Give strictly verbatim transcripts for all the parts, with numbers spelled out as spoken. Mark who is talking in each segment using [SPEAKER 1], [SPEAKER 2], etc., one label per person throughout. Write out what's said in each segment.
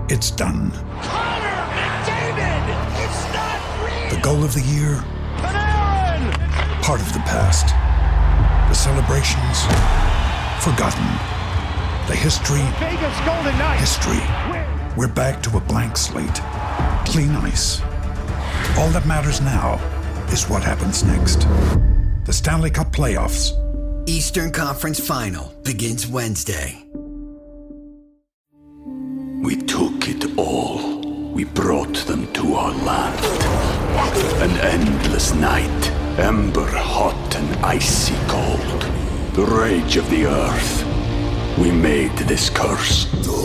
[SPEAKER 1] It's done.
[SPEAKER 2] Connor McDavid! It's not real!
[SPEAKER 1] The goal of the year?
[SPEAKER 2] Panarin!
[SPEAKER 1] Part of the past. The celebrations? Forgotten. The history?
[SPEAKER 2] Vegas Golden Knights!
[SPEAKER 1] History. We're back to a blank slate. Clean ice. All that matters now is what happens next. The Stanley Cup playoffs.
[SPEAKER 3] Eastern Conference Final begins Wednesday.
[SPEAKER 4] We took it all. We brought them to our land. An endless night, ember hot and icy cold. The rage of the earth. We made this curse.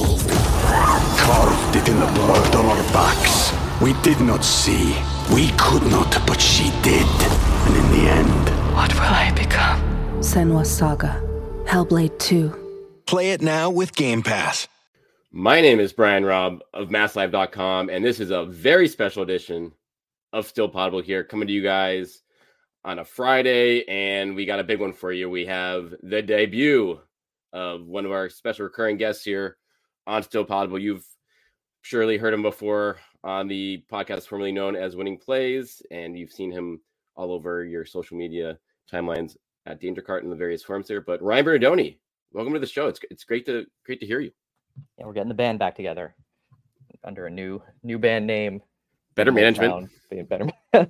[SPEAKER 4] Carved it in the blood on our backs. We did not see. We could not, but she did. And in the end...
[SPEAKER 5] What will I become?
[SPEAKER 6] Senua's Saga. Hellblade two.
[SPEAKER 7] Play it now with Game Pass.
[SPEAKER 8] My name is Brian Robb of Mass Live dot com, and this is a very special edition of Still Potable here, coming to you guys on a Friday, and we got a big one for you. We have the debut of one of our special recurring guests here on Still Potable. You've surely heard him before on the podcast formerly known as Winning Plays, and you've seen him all over your social media timelines at Danger Cart and the various forums there. But Ryan Bernardoni, welcome to the show. It's it's great to great to hear you.
[SPEAKER 9] Yeah, we're getting the band back together under a new new band name.
[SPEAKER 8] Better management.
[SPEAKER 9] Being better.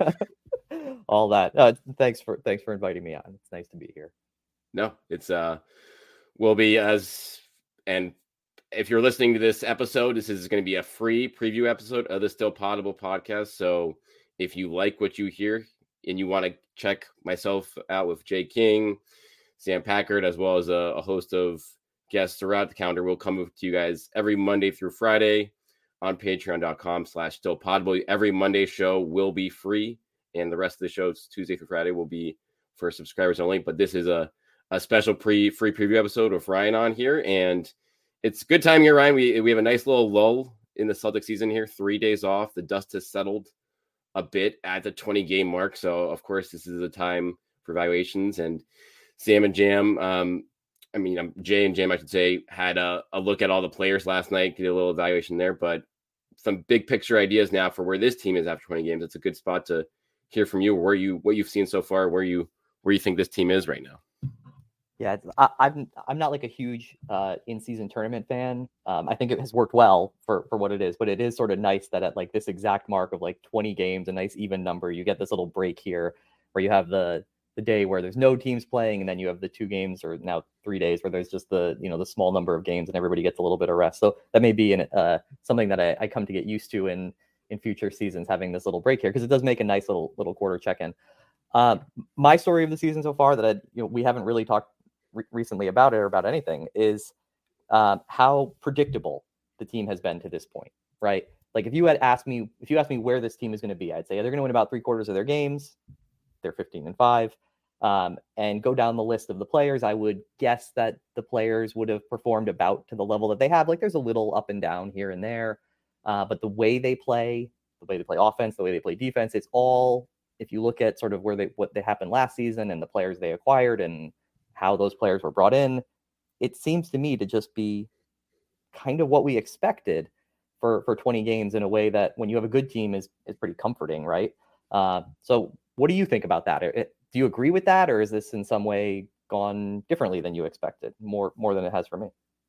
[SPEAKER 9] All that. Uh, thanks for thanks for inviting me on. It's nice to be here.
[SPEAKER 8] No, it's uh will be as and if you're listening to this episode, this is going to be a free preview episode of the Still Potable podcast. So if you like what you hear and you want to check myself out with Jay King, Sam Packard, as well as a, a host of guests throughout the calendar, we'll come to you guys every Monday through Friday on patreon.com slash still potable. Every Monday show will be free, and the rest of the shows Tuesday through Friday will be for subscribers only. But this is a, a special pre free preview episode with Ryan on here, and it's a good time here, Ryan. We we have a nice little lull in the Celtic season here. Three days off. The dust has settled a bit at the twenty game mark. So of course this is a time for evaluations, and Sam and Jam, um, I mean, um, Jay and Jam, I should say, had a, a look at all the players last night, get a little evaluation there, but some big picture ideas now for where this team is after twenty games. It's a good spot to hear from you, where you, what you've seen so far, where you, where you think this team is right now.
[SPEAKER 9] Yeah, I, I'm I'm not like a huge uh, in-season tournament fan. Um, I think it has worked well for, for what it is, but it is sort of nice that at like this exact mark of like twenty games, a nice even number, you get this little break here where you have the the day where there's no teams playing, and then you have the two games or now three days where there's just the you know the small number of games and everybody gets a little bit of rest. So that may be an, uh, something that I, I come to get used to in in future seasons, having this little break here, because it does make a nice little little quarter check-in. Uh, my story of the season so far that I, you know we haven't really talked recently about it or about anything is um, how predictable the team has been to this point, right? Like if you had asked me, if you asked me where this team is going to be, I'd say they're going to win about three quarters of their games. They're fifteen and five, um, and go down the list of the players. I would guess that the players would have performed about to the level that they have. Like there's a little up and down here and there, uh, but the way they play, the way they play offense, the way they play defense, it's all, if you look at sort of where they, what they happened last season and the players they acquired and how those players were brought in, it seems to me to just be kind of what we expected for, for twenty games in a way that when you have a good team is, is pretty comforting, right? Uh, so what do you think about that? It, do you agree with that, or is this in some way gone differently than you expected, more more than it has for me?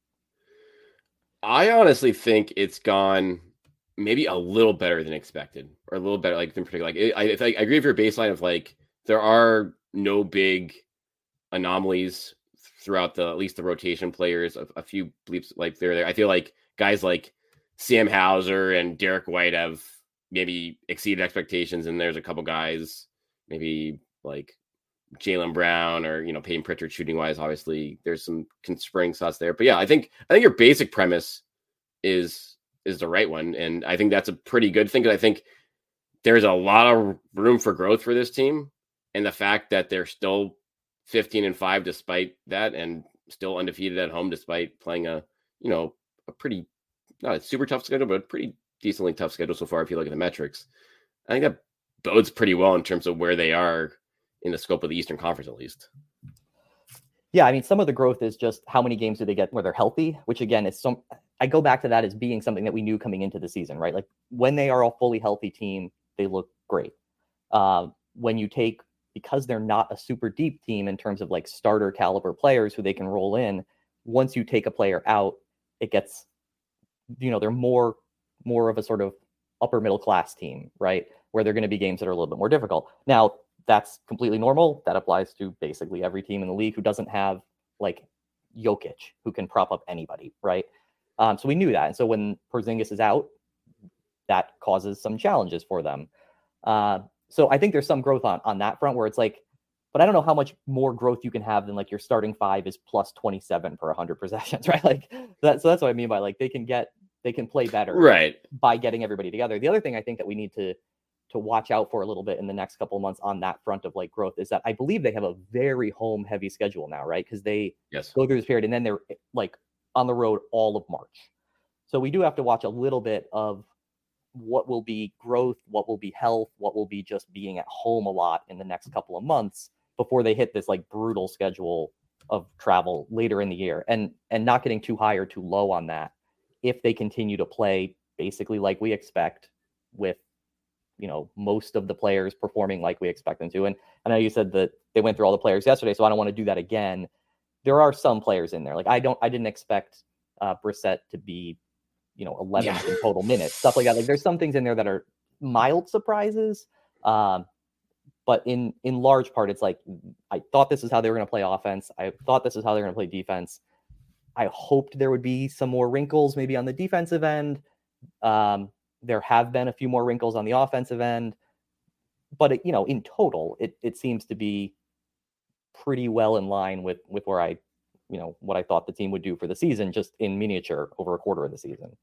[SPEAKER 8] I honestly think it's gone maybe a little better than expected, or a little better, like than particular. Like I, I, I agree with your baseline of like there are no big anomalies throughout the at least the rotation players. A, a few bleeps like they're there. I feel like guys like Sam Hauser and Derek White have maybe exceeded expectations, and there's a couple guys maybe like Jaylen Brown or you know Peyton Pritchard shooting wise. Obviously, there's some spring thoughts there, but yeah, I think I think your basic premise is is the right one, and I think that's a pretty good thing. Because I think there's a lot of room for growth for this team, and the fact that they're still fifteen and five despite that, and still undefeated at home despite playing a you know a pretty not a super tough schedule, but a pretty decently tough schedule so far if you look at the metrics. I think that bodes pretty well in terms of where they are in the scope of the Eastern Conference, at least.
[SPEAKER 9] Yeah, I mean, some of the growth is just how many games do they get where they're healthy, which again is some I go back to that as being something that we knew coming into the season, right? Like when they are a fully healthy team, they look great. Uh, when you take, because they're not a super deep team in terms of like starter caliber players who they can roll in, once you take a player out, it gets, you know, they're more, more of a sort of upper middle class team, right? Where they're going to be games that are a little bit more difficult. Now, that's completely normal. That applies to basically every team in the league who doesn't have like Jokic, who can prop up anybody, right? Um, so we knew that. And so when Porzingis is out, that causes some challenges for them. Uh, so I think there's some growth on, on that front where it's like, but I don't know how much more growth you can have than like your starting five is plus twenty-seven per one hundred possessions, right? Like that. So that's what I mean by like they can get, they can play better
[SPEAKER 8] right
[SPEAKER 9] by getting everybody together. The other thing I think that we need to to watch out for a little bit in the next couple of months on that front of like growth is that I believe they have a very home heavy schedule now, right? Because they
[SPEAKER 8] yes.
[SPEAKER 9] go through this period and then they're like on the road all of March. So we do have to watch a little bit of what will be growth, what will be health, what will be just being at home a lot in the next couple of months before they hit this like brutal schedule of travel later in the year, and and not getting too high or too low on that if they continue to play basically like we expect with, you know, most of the players performing like we expect them to. And I know you said that they went through all the players yesterday, so I don't want to do that again. There are some players in there. Like I don't, I didn't expect uh, Brissett to be, you know, eleventh yeah. in total minutes, stuff like that. Like there's some things in there that are mild surprises. Um, but in, in large part, it's like, I thought this is how they were going to play offense. I thought this is how they're going to play defense. I hoped there would be some more wrinkles maybe on the defensive end. Um, There have been a few more wrinkles on the offensive end, but it, you know, in total, it it seems to be pretty well in line with with where I, you know, what I thought the team would do for the season, just in miniature over a quarter of the season.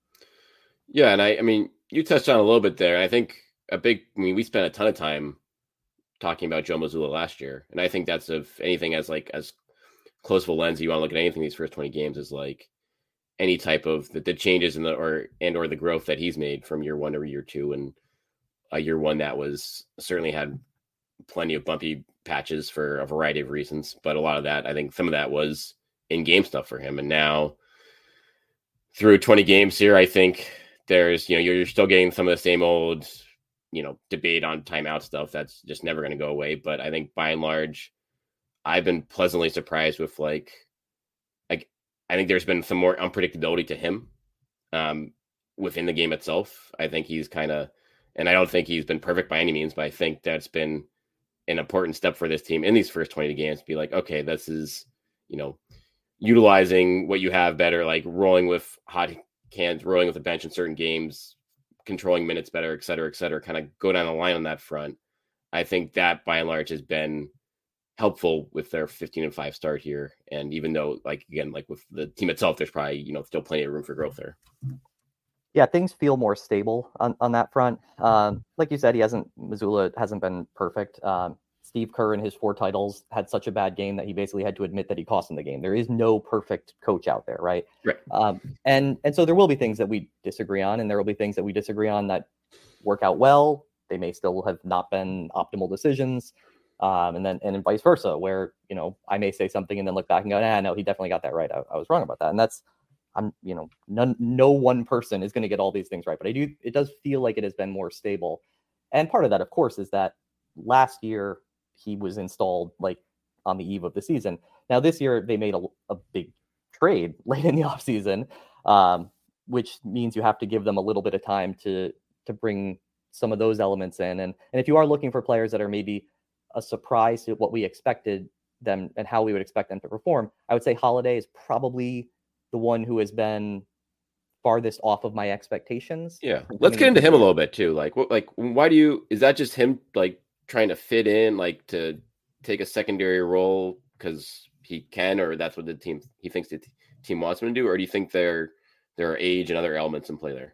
[SPEAKER 8] Yeah, and I, I mean, you touched on a little bit there. I think a big, I mean, we spent a ton of time talking about Joe Mazzulla last year, and I think that's, if anything, as like as close of a lens you want to look at anything these first twenty games is like any type of the, the changes in the or and or the growth that he's made from year one to year two, and a year one that was certainly had plenty of bumpy patches for a variety of reasons, but a lot of that, I think some of that was in game stuff for him. And now through twenty games here, I think there's, you know, you're, you're still getting some of the same old, you know, debate on timeout stuff that's just never going to go away. But I think by and large, I've been pleasantly surprised with like, like, I think there's been some more unpredictability to him um, within the game itself. I think he's kind of, and I don't think he's been perfect by any means, but I think that's been an important step for this team in these first twenty games to be like, okay, this is, you know, utilizing what you have better, like rolling with hot cans, rolling with the bench in certain games, controlling minutes better, et cetera, et cetera, kind of go down the line on that front. I think that by and large has been helpful with their fifteen and five start here. And even though, like, again, like with the team itself, there's probably, you know, still plenty of room for growth there.
[SPEAKER 9] Yeah, things feel more stable on, on that front. Um, like you said, he hasn't, Mazzulla hasn't been perfect. Um, Steve Kerr in his four titles had such a bad game that he basically had to admit that he cost him the game. There is no perfect coach out there, right?
[SPEAKER 8] Right.
[SPEAKER 9] Um, and and so there will be things that we disagree on, and there will be things that we disagree on that work out well. They may still have not been optimal decisions. Um, and then and then vice versa, where, you know, I may say something and then look back and go, nah, no, he definitely got that right. I, I was wrong about that. And that's, I'm, you know, none, no one person is going to get all these things right, but I do, it does feel like it has been more stable. And part of that, of course, is that last year he was installed like on the eve of the season. Now this year they made a, a big trade late in the offseason, um, which means you have to give them a little bit of time to, to bring some of those elements in. And, and if you are looking for players that are maybe a surprise to what we expected them and how we would expect them to perform, I would say Holiday is probably the one who has been farthest off of my expectations.
[SPEAKER 8] Yeah. Let's get into him a little bit too. Like, what, like, why do you, is that just him like trying to fit in, like to take a secondary role because he can, or that's what the team, he thinks the t- team wants him to do? Or do you think there, there are age and other elements in play there?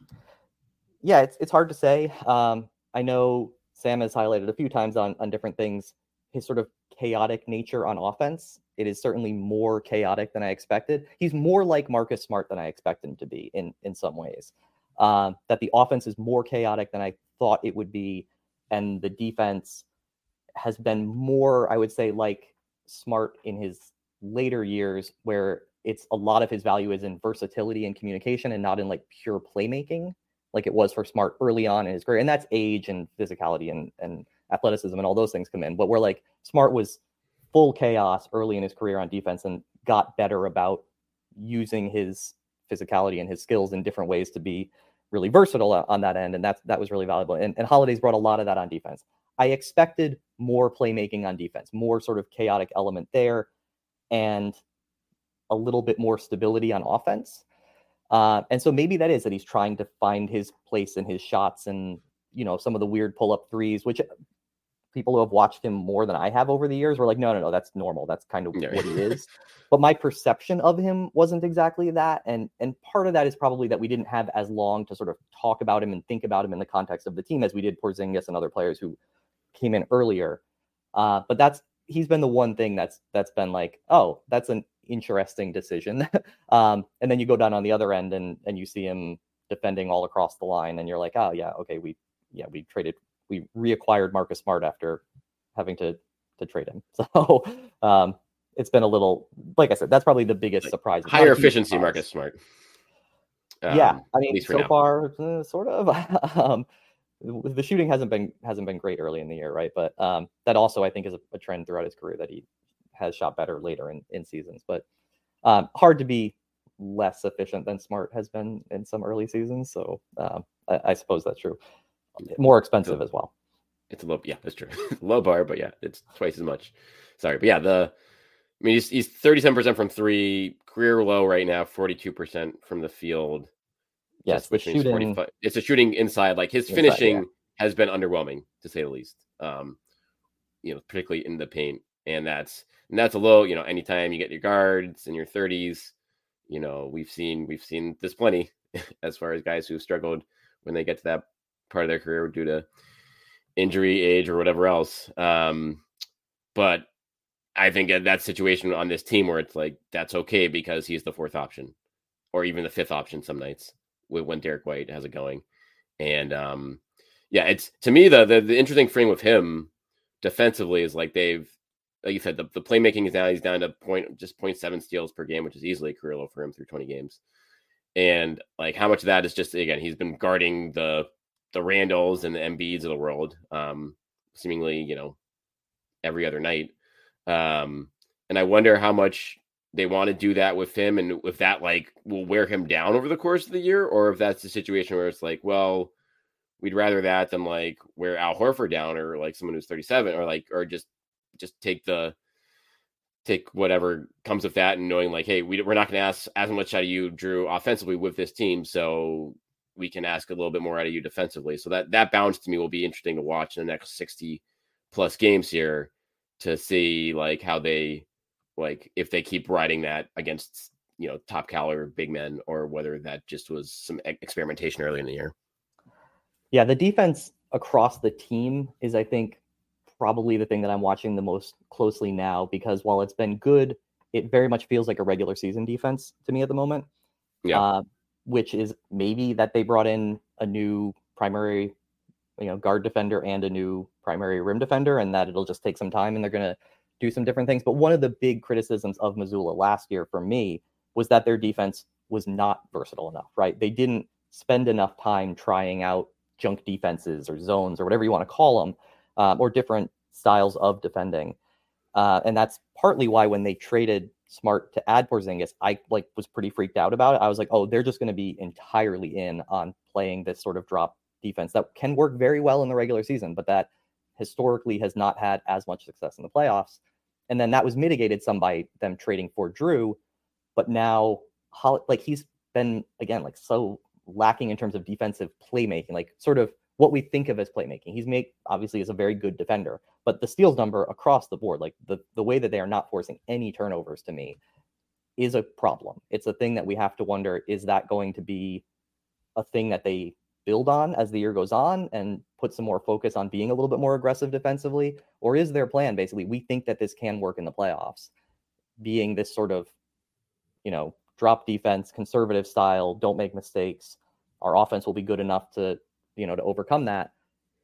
[SPEAKER 9] Yeah, it's, it's hard to say. Um, I know Sam has highlighted a few times on, on different things, his sort of chaotic nature on offense. It is certainly more chaotic than I expected. He's more like Marcus Smart than I expected him to be in, in some ways. Um, that the offense is more chaotic than I thought it would be. And the defense has been more, I would say, like Smart in his later years, where it's a lot of his value is in versatility and communication and not in like pure playmaking like it was for Smart early on in his career. And that's age and physicality and, and athleticism and all those things come in. But where like Smart was full chaos early in his career on defense and got better about using his physicality and his skills in different ways to be really versatile on that end. And that's, that was really valuable. And, and Holiday's brought a lot of that on defense. I expected more playmaking on defense, more sort of chaotic element there, and a little bit more stability on offense. Uh, and so maybe that is that he's trying to find his place in his shots and, you know, some of the weird pull-up threes, which people who have watched him more than I have over the years were like, no, no, no, that's normal. That's kind of yeah. what he is. But my perception of him wasn't exactly that. And, and part of that is probably that we didn't have as long to sort of talk about him and think about him in the context of the team as we did Porzingis and other players who came in earlier. Uh, but that's, he's been the one thing that's, that's been like, oh, that's an interesting decision. um, and then you go down on the other end and, and you see him defending all across the line and you're like, oh yeah, okay. We, yeah, we traded, we reacquired Marcus Smart after having to, to trade him. So um, it's been a little, like I said, that's probably the biggest surprise.
[SPEAKER 8] Higher efficiency, surprise. Marcus Smart.
[SPEAKER 9] Um, yeah. I mean, so now. far, uh, sort of, um, the shooting hasn't been, hasn't been great early in the year. Right. But um, that also, I think is a, a trend throughout his career that he has shot better later in, in seasons, but um, hard to be less efficient than Smart has been in some early seasons. So um, I, I suppose that's true. More expensive
[SPEAKER 8] a,
[SPEAKER 9] as well.
[SPEAKER 8] It's a low, yeah, that's true. Low bar, but yeah, it's twice as much. Sorry, but yeah, the I mean, he's he's thirty-seven percent from three, career low right now, forty-two percent from the field.
[SPEAKER 9] Yes, the shooting.
[SPEAKER 8] It's a shooting inside. Like his inside, finishing yeah. has been underwhelming to say the least. Um, you know, particularly in the paint, and that's and that's a low. You know, anytime you get your guards in your thirties, you know, we've seen we've seen this plenty as far as guys who've struggled when they get to that part of their career due to injury, age, or whatever else. Um, but I think that that situation on this team where it's like, that's okay because he's the fourth option or even the fifth option some nights when Derek White has it going. And um, yeah, it's to me, the, the, the interesting thing with him defensively is like they've, like you said, the, the playmaking is now, he's down to point, just zero point seven steals per game, which is easily a career low for him through twenty games. And like how much of that is just, again, he's been guarding the, the Randalls and the Embiids of the world, um, seemingly, you know, every other night. Um, and I wonder how much they want to do that with him and if that like will wear him down over the course of the year, or if that's the situation where it's like, well, we'd rather that than like wear Al Horford down or like someone who's thirty-seven or like, or just, just take the, take whatever comes with that and knowing like, hey, we, we're not going to ask as much out of you, Drew, offensively with this team. So we can ask a little bit more out of you defensively. So that, that balance to me will be interesting to watch in the next sixty plus games here to see like how they, like if they keep riding that against, you know, top caliber big men or whether that just was some experimentation early in the year.
[SPEAKER 9] Yeah. The defense across the team is, I think, probably the thing that I'm watching the most closely now, because while it's been good, it very much feels like a regular season defense to me at the moment.
[SPEAKER 8] Yeah.
[SPEAKER 9] Uh, which is maybe that they brought in a new primary, you know, guard defender and a new primary rim defender, and that it'll just take some time and they're going to do some different things. But one of the big criticisms of Missoula last year for me was that their defense was not versatile enough, right? They didn't spend enough time trying out junk defenses or zones or whatever you want to call them, um, or different styles of defending. Uh, and that's partly why when they traded Smart to add Porzingis, I like was pretty freaked out about it. I was like, oh, they're just going to be entirely in on playing this sort of drop defense that can work very well in the regular season, but that historically has not had as much success in the playoffs. And then that was mitigated some by them trading for Drew. But now, like he's been, again, like so lacking in terms of defensive playmaking, like sort of what we think of as playmaking. He's made, obviously, is a very good defender, but the steals number across the board, like the, the way that they are not forcing any turnovers to me is a problem. It's a thing that we have to wonder, is that going to be a thing that they build on as the year goes on and put some more focus on being a little bit more aggressive defensively? Or is their plan basically, we think that this can work in the playoffs, being this sort of, you know, drop defense, conservative style, don't make mistakes. Our offense will be good enough to, you know, to overcome that.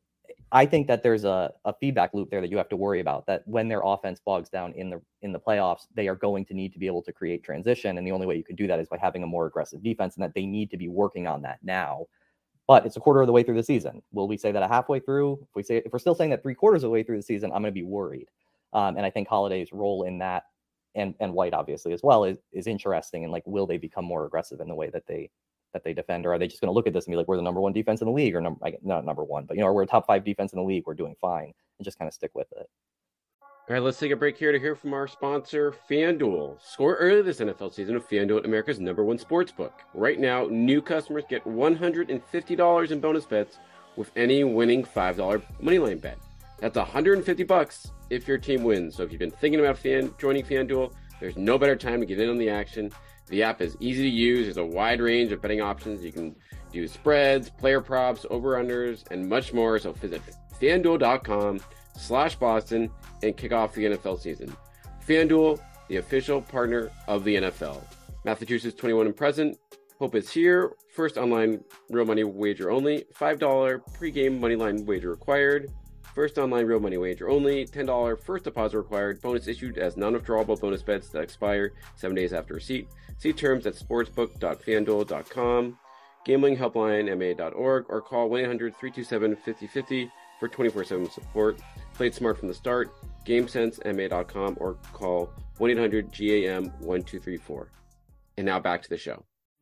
[SPEAKER 9] I think that there's a, a feedback loop there that you have to worry about, that when their offense bogs down in the in the playoffs, they are going to need to be able to create transition. And the only way you can do that is by having a more aggressive defense, and that they need to be working on that now. But it's a quarter of the way through the season. Will we say that a halfway through? If we say if we're still saying that three quarters of the way through the season, I'm going to be worried. Um, and I think Holiday's role in that, and and White obviously as well, is is interesting. And like, will they become more aggressive in the way that they that they defend, or are they just going to look at this and be like, we're the number one defense in the league, or number not number one, but you know, we're a top five defense in the league, we're doing fine, and just kind of stick with it.
[SPEAKER 8] All right, let's take a break here to hear from our sponsor, FanDuel. Score early this N F L season with FanDuel, America's number one sportsbook. Right now, new customers get one hundred fifty dollars in bonus bets with any winning five dollar moneyline bet. That's one hundred fifty bucks if your team wins. So if you've been thinking about fan, joining FanDuel, there's no better time to get in on the action. The app is easy to use. There's a wide range of betting options. You can do spreads, player props, over-unders, and much more. So visit FanDuel.com slash Boston and kick off the N F L season. FanDuel, the official partner of the N F L. Massachusetts twenty-one and present. Hope is here. First online real money wager only. five dollars pregame moneyline wager required. First online real money wager only. ten dollars first deposit required. Bonus issued as non-withdrawable bonus bets that expire seven days after receipt. See terms at sportsbook dot fanduel dot com, gambling helpline m a dot org, or call one eight hundred three two seven five zero five zero for twenty-four seven support. Play it smart from the start. game sense m a dot com or call one eight hundred G A M one two three four. And now back to the show.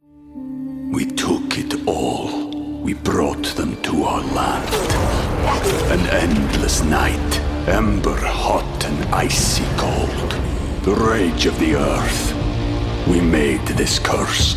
[SPEAKER 4] We took it all. We brought them to our land. An endless night, ember hot and icy cold. The rage of the earth. We made this curse.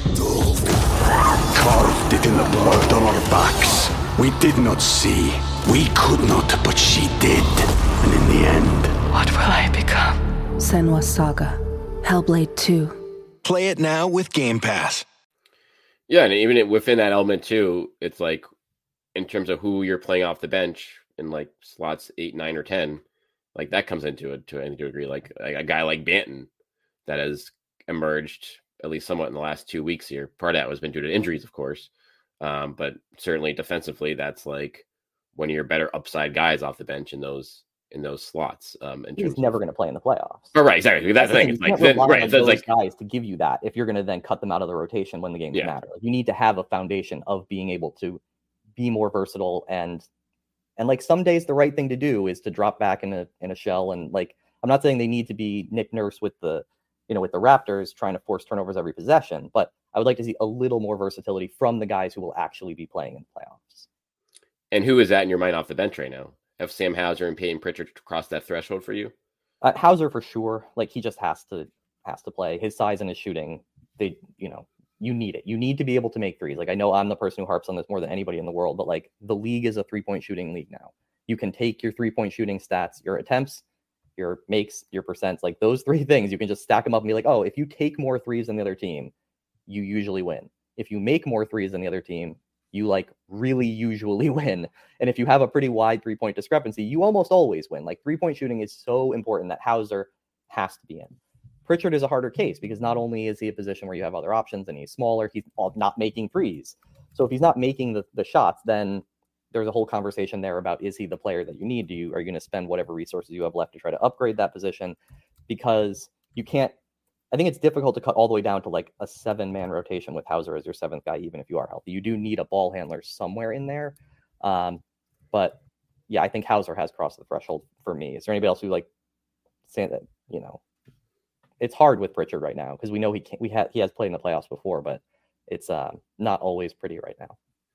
[SPEAKER 4] Carved it in the blood on our backs. We did not see. We could not, but she did. And in the end,
[SPEAKER 6] what will I become? Senua's Saga. Hellblade two.
[SPEAKER 7] Play it now with Game Pass.
[SPEAKER 8] Yeah, and even within that element too, it's like in terms of who you're playing off the bench in like slots eight, nine, or ten, like that comes into it to a degree. Like, like a guy like Banton that has emerged at least somewhat in the last two weeks here. Part of that has been due to injuries, of course, um, but certainly defensively, that's like one of your better upside guys off the bench in those in those slots. Um, in
[SPEAKER 9] He's never
[SPEAKER 8] of...
[SPEAKER 9] going to play in the playoffs.
[SPEAKER 8] Oh, right, exactly. That's the thing. It's like then, right,
[SPEAKER 9] those
[SPEAKER 8] like
[SPEAKER 9] guys to give you that if you're going to then cut them out of the rotation when the games
[SPEAKER 8] yeah.
[SPEAKER 9] matter. Like, you need to have a foundation of being able to be more versatile, and and like some days the right thing to do is to drop back in a in a shell. And like, I'm not saying they need to be Nick Nurse with the you know with the Raptors trying to force turnovers every possession, but I would like to see a little more versatility from the guys who will actually be playing in the playoffs.
[SPEAKER 8] And who is that in your mind off the bench right now? Have Sam Hauser and Peyton Pritchard cross that threshold for you?
[SPEAKER 9] Uh, Hauser for sure. Like, he just has to has to play. His size and his shooting, they you know you need it. You need to be able to make threes. Like, I know I'm the person who harps on this more than anybody in the world, but like, the league is a three point shooting league now. You can take your three point shooting stats, your attempts, your makes, your percents, like those three things. You can just stack them up and be like, oh, if you take more threes than the other team, you usually win. If you make more threes than the other team, you like really usually win. And if you have a pretty wide three-point discrepancy, you almost always win. Like, three-point shooting is so important that Hauser has to be in. Pritchard is a harder case because not only is he a position where you have other options and he's smaller, he's not making threes. So if he's not making the, the shots, then there's a whole conversation there about, is he the player that you need? Do you, are you going to spend whatever resources you have left to try to upgrade that position? Because you can't, I think it's difficult to cut all the way down to like a seven man rotation with Hauser as your seventh guy, even if you are healthy. You do need a ball handler somewhere in there. Um, but yeah, I think Hauser has crossed the threshold for me. Is there anybody else who like say that, you know, it's hard with Pritchard right now because we know he can't, we had, he has played in the playoffs before, but it's uh, not always pretty right now.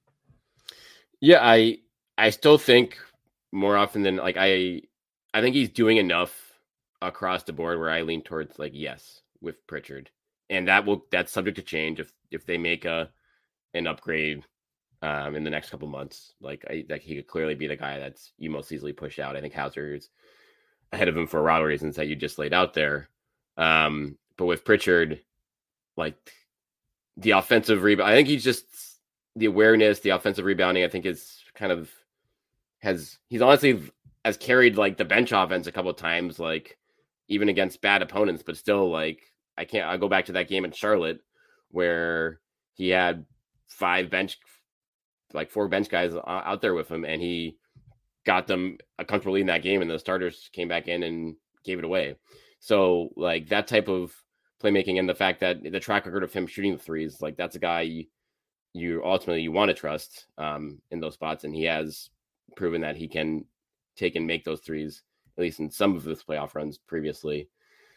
[SPEAKER 8] Yeah. I, I still think more often than like, I, I think he's doing enough across the board where I lean towards like, yes, with Pritchard, and that will that's subject to change if if they make a an upgrade um in the next couple months. Like, I like he could clearly be the guy that's you most easily push out. I think Hauser is ahead of him for a lot of reasons that you just laid out there. Um, but with Pritchard, like the offensive rebound, I think he's just the awareness, the offensive rebounding. I think is kind of has he's honestly has carried like the bench offense a couple of times, like even against bad opponents, but still like. I can't, I'll go back to that game in Charlotte where he had five bench, like four bench guys out there with him. And he got them a comfortable lead in that game, and the starters came back in and gave it away. So like that type of playmaking and the fact that the track record of him shooting the threes, like that's a guy you, you ultimately you want to trust um, in those spots, and he has proven that he can take and make those threes, at least in some of his playoff runs previously.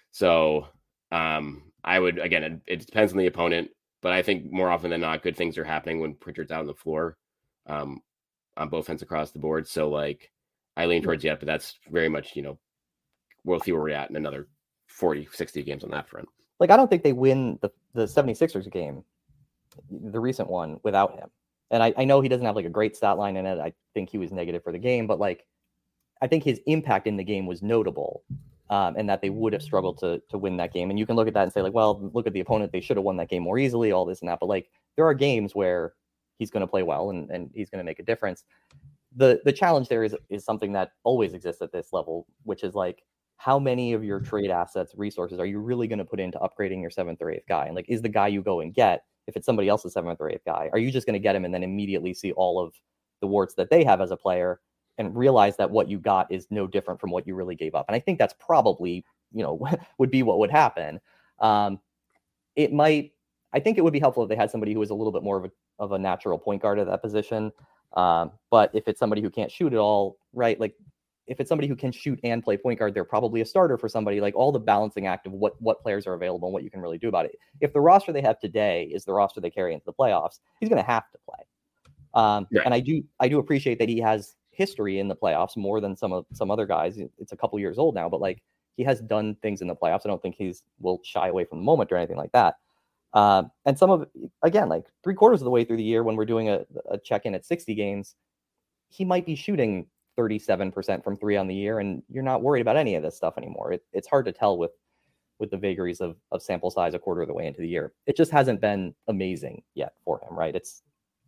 [SPEAKER 8] So um, I would, again, it, it depends on the opponent, but I think more often than not, good things are happening when Pritchard's out on the floor um, on both ends across the board. So like I lean towards yet, but that's very much, you know, we'll see where we're at in another forty, sixty games on that front.
[SPEAKER 9] Like, I don't think they win the, the seventy-sixers game, the recent one, without him. And I, I know he doesn't have like a great stat line in it. I think he was negative for the game, but like, I think his impact in the game was notable, um, and that they would have struggled to to win that game. And you can look at that and say like, well, look at the opponent. They should have won that game more easily, all this and that. But like, there are games where he's going to play well and, and he's going to make a difference. The the challenge there is is something that always exists at this level, which is like, how many of your trade assets, resources are you really going to put into upgrading your seventh or eighth guy? And like, is the guy you go and get, if it's somebody else's seventh or eighth guy, are you just going to get him and then immediately see all of the warts that they have as a player and realize that what you got is no different from what you really gave up? And I think that's probably, you know, would be what would happen. Um, it might, I think it would be helpful if they had somebody who was a little bit more of a, of a natural point guard at that position. Um, but if it's somebody who can't shoot at all, right, like, if it's somebody who can shoot and play point guard, they're probably a starter for somebody. Like, all the balancing act of what, what players are available and what you can really do about it. If the roster they have today is the roster they carry into the playoffs, he's going to have to play. Um, yeah. And I do, I do appreciate that he has history in the playoffs more than some of some other guys. It's a couple years old now, but like, he has done things in the playoffs. I don't think he's will shy away from the moment or anything like that. Um, and some of, again, like three quarters of the way through the year, when we're doing a, a check-in at sixty games, he might be shooting thirty-seven percent from three on the year, and you're not worried about any of this stuff anymore. It, it's hard to tell with with the vagaries of, of sample size a quarter of the way into the year. It just hasn't been amazing yet for him, right? It's,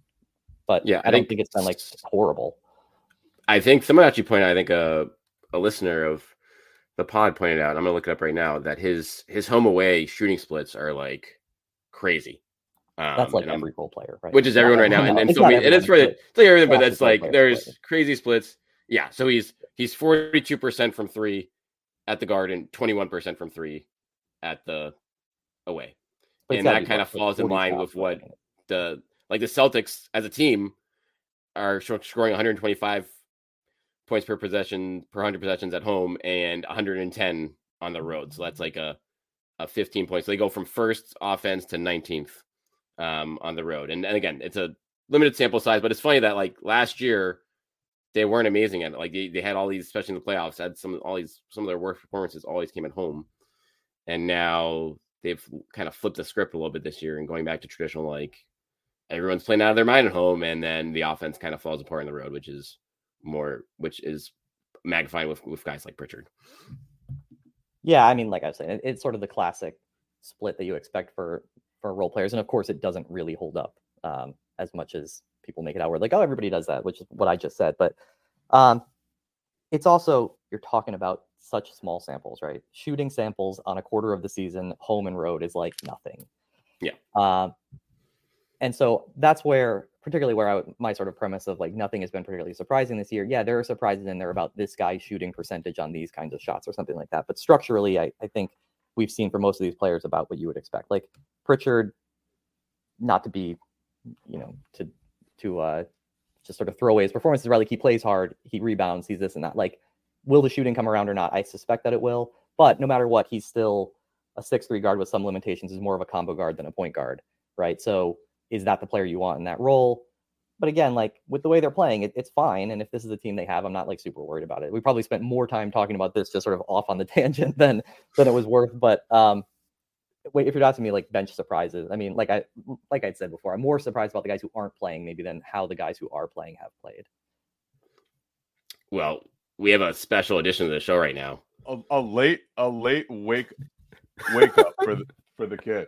[SPEAKER 9] but yeah, I, I don't think, think it's been like horrible.
[SPEAKER 8] I think someone actually pointed out, I think a, a listener of the pod pointed out, I'm going to look it up right now, that his his home away shooting splits are like crazy. Um,
[SPEAKER 9] that's like every role player, right?
[SPEAKER 8] Which is everyone right now. And, and so I mean, it is for the, it's like everything, but that's like, there's player. crazy splits. Yeah, so he's he's forty-two percent from three at the guard and twenty-one percent from three at the away. And that kind of falls in line with what the like the Celtics as a team are scoring one hundred twenty-five points per possession per one hundred possessions at home and one hundred ten on the road. So that's like a a fifteen points. So they go from first offense to nineteenth um, on the road. And, and again, it's a limited sample size, but it's funny that like last year they weren't amazing at it. Like they, they had all these, especially in the playoffs, had some all these some of their worst performances always came at home, and now they've kind of flipped the script a little bit this year and going back to traditional like everyone's playing out of their mind at home, and then the offense kind of falls apart on the road, which is more which is magnified with with guys like Pritchard.
[SPEAKER 9] Yeah, I mean, like I was saying, it's sort of the classic split that you expect for for role players, and of course, it doesn't really hold up um, as much as people make it out. Where like, oh, everybody does that, which is what I just said. But um, it's also, you're talking about such small samples, right? Shooting samples on a quarter of the season, home and road, is like nothing.
[SPEAKER 8] Yeah.
[SPEAKER 9] Um, and so that's where, particularly where I would, my sort of premise of like nothing has been particularly surprising this year. Yeah, there are surprises in there about this guy's shooting percentage on these kinds of shots or something like that. But structurally, I, I think we've seen for most of these players about what you would expect. Like Pritchard, not to be, you know, to to uh, just sort of throw away his performances, right? Like he plays hard, he rebounds, he's this and that. Like, will the shooting come around or not? I suspect that it will. But no matter what, he's still a six three guard with some limitations. Is more of a combo guard than a point guard, right? So is that the player you want in that role? But again, like with the way they're playing, it, it's fine. And if this is the team they have, I'm not like super worried about it. We probably spent more time talking about this just sort of off on the tangent than than it was worth. But um, wait, if you're asking me like bench surprises, I mean, like I like I said before, I'm more surprised about the guys who aren't playing maybe than how the guys who are playing have played.
[SPEAKER 8] Well, we have a special edition of the show right now.
[SPEAKER 5] A, a late a late wake wake up for the for the kid.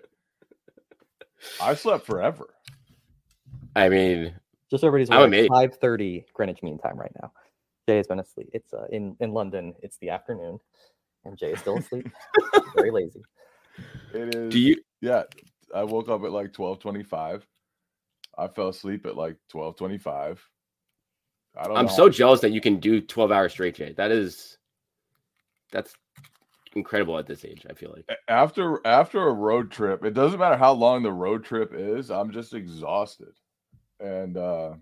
[SPEAKER 5] I slept forever.
[SPEAKER 8] I mean,
[SPEAKER 9] just everybody's aware, five thirty Greenwich Mean Time right now. Jay has been asleep. It's uh, in in London. It's the afternoon, and Jay is still asleep. Very lazy.
[SPEAKER 5] It is.
[SPEAKER 8] Do you?
[SPEAKER 5] Yeah, I woke up at like twelve twenty-five. I fell asleep at like twelve twenty-five. I don't
[SPEAKER 8] I'm
[SPEAKER 5] know.
[SPEAKER 8] so jealous that you can do twelve hours straight, Jay. That is, that's incredible at this age, I feel like.
[SPEAKER 5] After after a road trip, it doesn't matter how long the road trip is, I'm just exhausted. And uh,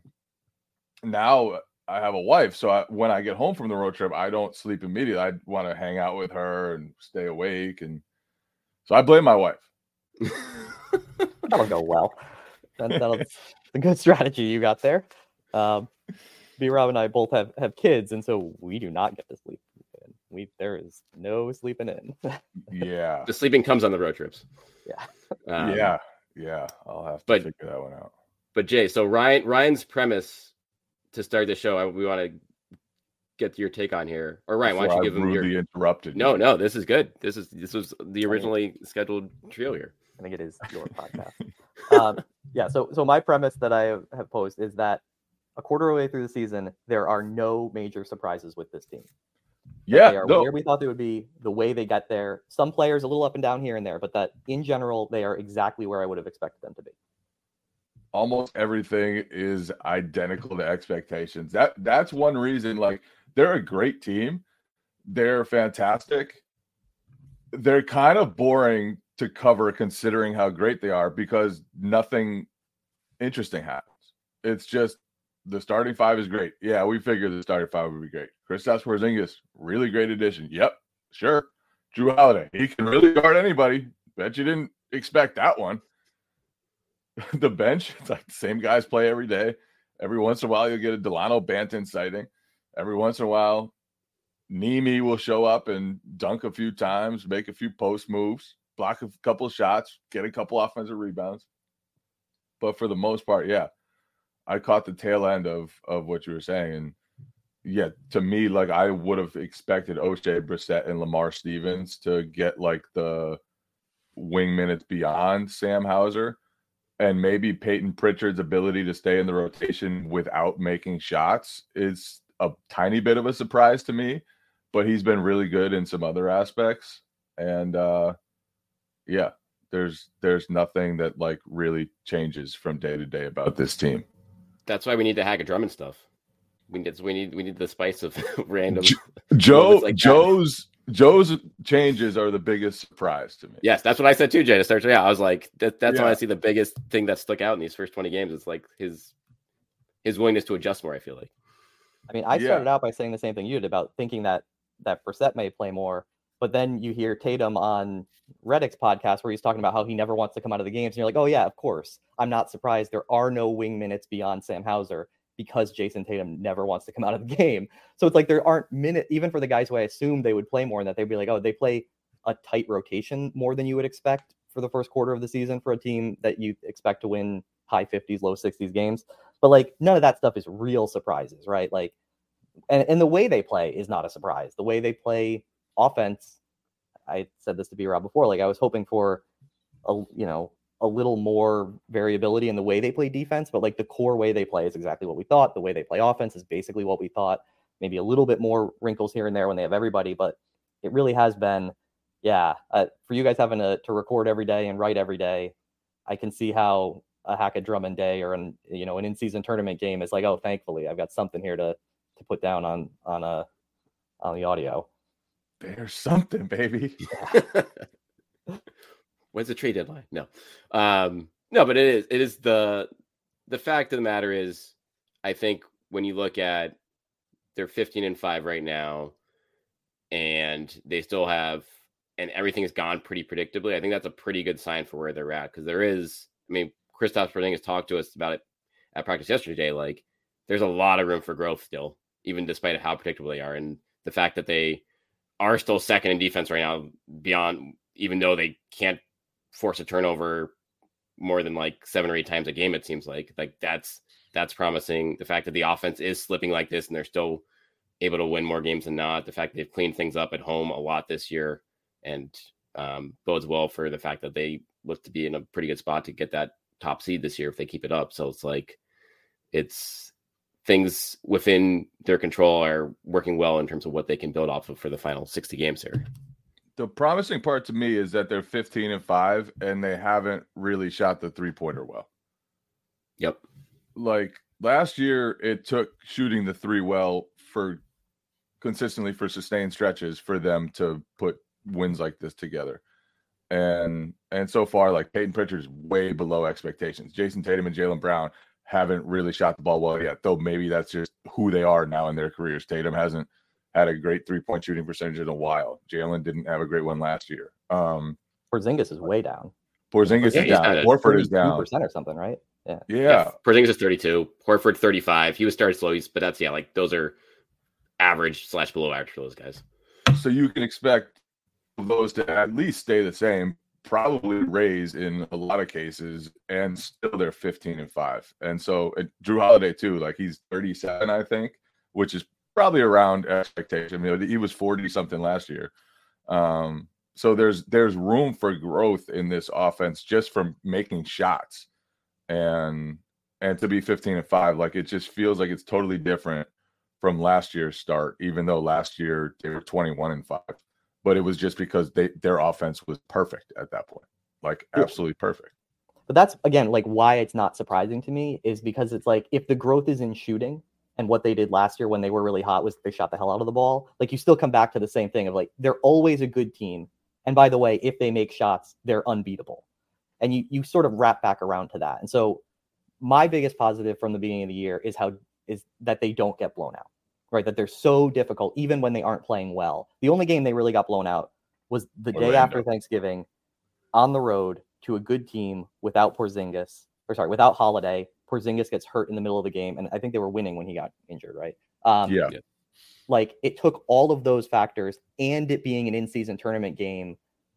[SPEAKER 5] now I have a wife, so I, when I get home from the road trip, I don't sleep immediately. I want to hang out with her and stay awake, and so I blame my wife.
[SPEAKER 9] That'll go well. That, that'll, that's a good strategy you got there. Um, B-Rob and I both have, have kids, and so we do not get to sleep. We there is no sleeping in.
[SPEAKER 5] Yeah,
[SPEAKER 8] the sleeping comes on the road trips.
[SPEAKER 9] Yeah,
[SPEAKER 5] um, yeah, yeah. I'll have to
[SPEAKER 8] but,
[SPEAKER 5] figure that one out.
[SPEAKER 8] But Jay, so Ryan Ryan's premise to start the show, I, we want to get your take on here. Or Ryan, why don't you give him your
[SPEAKER 5] interrupted?
[SPEAKER 8] No, no, this is good. This is this was the originally scheduled trio here.
[SPEAKER 9] I think it is your podcast. um, yeah. So so my premise that I have posed is that a quarter of the way through the season, there are no major surprises with this team.
[SPEAKER 5] Yeah,
[SPEAKER 9] they are
[SPEAKER 5] no.
[SPEAKER 9] where we thought they would be, the way they got there. Some players a little up and down here and there, but that in general, they are exactly where I would have expected them to be.
[SPEAKER 5] Almost everything is identical to expectations. That that's one reason. Like, they're a great team. They're fantastic. They're kind of boring to cover considering how great they are because nothing interesting happens. It's just the starting five is great. Yeah, we figured the starting five would be great. Kristaps Porzingis, really great addition. Yep, sure. Jrue Holiday, he can really guard anybody. Bet you didn't expect that one. The bench, it's like the same guys play every day. Every once in a while, you'll get a Delano Banton sighting. Every once in a while, Nimi will show up and dunk a few times, make a few post moves, block a couple of shots, get a couple offensive rebounds. But for the most part, yeah, I caught the tail end of of what you were saying. And yeah, to me, like I would have expected O'Shea Brissett and Lamar Stevens to get like the wing minutes beyond Sam Hauser. And maybe Peyton Pritchard's ability to stay in the rotation without making shots is a tiny bit of a surprise to me, but he's been really good in some other aspects. And uh, yeah, there's there's nothing that like really changes from day to day about this team.
[SPEAKER 8] That's why we need the Hack of Drummond stuff. We need we need we need the spice of random.
[SPEAKER 5] Joe like Joe's. Joe's changes are the biggest surprise to me.
[SPEAKER 8] Yes, that's what I said too, Jay. To start, yeah, I was like, that, that's
[SPEAKER 5] yeah.
[SPEAKER 8] honestly the biggest thing that stuck out in these first twenty games. It's like his his willingness to adjust more. I feel like.
[SPEAKER 9] I mean, I
[SPEAKER 5] yeah.
[SPEAKER 9] started out by saying the same thing you did about thinking that that Brissett may play more, but then you hear Tatum on Redick's podcast where he's talking about how he never wants to come out of the games, and you're like, oh yeah, of course. I'm not surprised. There are no wing minutes beyond Sam Hauser, because Jason Tatum never wants to come out of the game. So it's like there aren't minutes, even for the guys who I assume they would play more, and that they'd be like, oh, they play a tight rotation more than you would expect for the first quarter of the season for a team that you expect to win high fifties, low sixties games. But like none of that stuff is real surprises, right? Like, and, and the way they play is not a surprise. The way they play offense, I said this to B-Rob before, like I was hoping for a, you know, a little more variability in the way they play defense, but like the core way they play is exactly what we thought. The way they play offense is basically what we thought. Maybe a little bit more wrinkles here and there when they have everybody, but it really has been, yeah, uh, for you guys having to, to record every day and write every day, I can see how a Hack of Drummond day or an, you know, an in-season tournament game is like, oh, thankfully I've got something here to, to put down on, on a, on the audio.
[SPEAKER 5] There's something, baby.
[SPEAKER 8] When's the trade deadline? No, um, no, but it is. It is the the fact of the matter is, I think when you look at they're fifteen and five right now, and they still have, and everything has gone pretty predictably. I think that's a pretty good sign for where they're at because there is. I mean, Kristaps Porzingis talked to us about it at practice yesterday. Like, there's a lot of room for growth still, even despite how predictable they are, and the fact that they are still second in defense right now, beyond even though they can't force a turnover more than like seven or eight times a game, it seems like like that's that's promising. The fact that the offense is slipping like this and they're still able to win more games than not, the fact that they've cleaned things up at home a lot this year, and um, bodes well for the fact that they look to be in a pretty good spot to get that top seed this year if they keep it up. So it's like it's things within their control are working well in terms of what they can build off of for the final sixty games here.
[SPEAKER 5] The promising part to me is that they're fifteen and five and they haven't really shot the three pointer well.
[SPEAKER 8] Yep.
[SPEAKER 5] Like last year it took shooting the three well for consistently for sustained stretches for them to put wins like this together. And and so far, like Peyton Pritchard's way below expectations. Jason Tatum and Jaylen Brown haven't really shot the ball well yet, though maybe that's just who they are now in their careers. Tatum hasn't had a great three-point shooting percentage in a while. Jaylen didn't have a great one last year. Um,
[SPEAKER 9] Porzingis is way down.
[SPEAKER 5] Porzingis
[SPEAKER 8] yeah,
[SPEAKER 5] is down. Horford is down.
[SPEAKER 9] percent or something, right? Yeah.
[SPEAKER 5] Yeah.
[SPEAKER 8] yeah. Porzingis is thirty-two. Horford thirty-five. He was started slow, but that's, yeah, like those are average slash below average for those guys.
[SPEAKER 5] So you can expect those to at least stay the same, probably raise in a lot of cases, and still they're fifteen and five. And so and Drew Holiday too, like he's thirty-seven, I think, which is probably around expectation. You know, he was forty something last year. Um, so there's there's room for growth in this offense just from making shots, and and to be fifteen and five, like it just feels like it's totally different from last year's start, even though last year they were twenty-one and five. But it was just because they their offense was perfect at that point, like absolutely perfect.
[SPEAKER 9] But that's, again, like why it's not surprising to me is because it's like if the growth is in shooting and what they did last year when they were really hot was they shot the hell out of the ball, like you still come back to the same thing of like they're always a good team. And by the way, if they make shots, they're unbeatable. And you you sort of wrap back around to that. And so my biggest positive from the beginning of the year is how is that they don't get blown out. Right, that they're so difficult, even when they aren't playing well. The only game they really got blown out was the Orlando. Day after Thanksgiving on the road to a good team without Porzingis, or sorry, without Holiday. Porzingis gets hurt in the middle of the game, and I think they were winning when he got injured, right? Um,
[SPEAKER 5] yeah.
[SPEAKER 9] Like, it took all of those factors and it being an in-season tournament game